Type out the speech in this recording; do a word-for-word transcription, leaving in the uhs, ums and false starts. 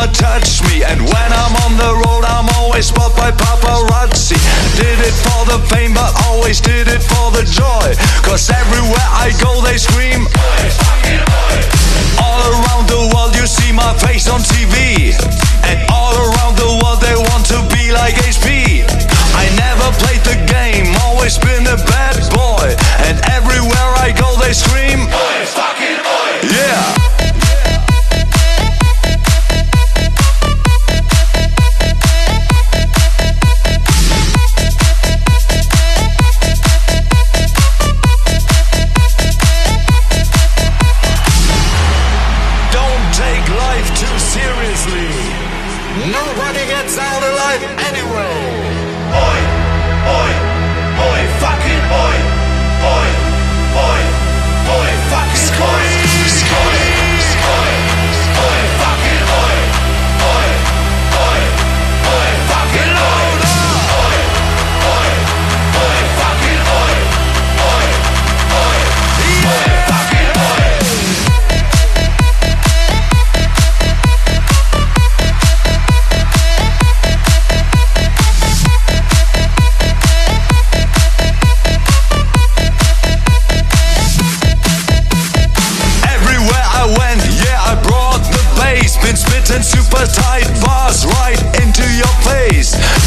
wanna touch me. And when I'm on the road, I'm always spotted by paparazzi. Did it for the fame, but always did it for the joy. Cause everywhere I go they scream, oi, fucking oi. All around the world you see my face on T V. And all around the world they want to be like H P. I never played the game, always been a bad boy. And everywhere I go they scream, oi, fucking oi. Yeah. Nobody gets out alive anyway. Oi, oi, oi, fucking oi, oi, oi, oi, fucking oi, oi, oi, oi, fucking oi, oi, oi, oi, fucking oi, oi, oi, oi, fucking oi, oi, oi, oi, fucking oi. Been spitting super tight bars right into your face.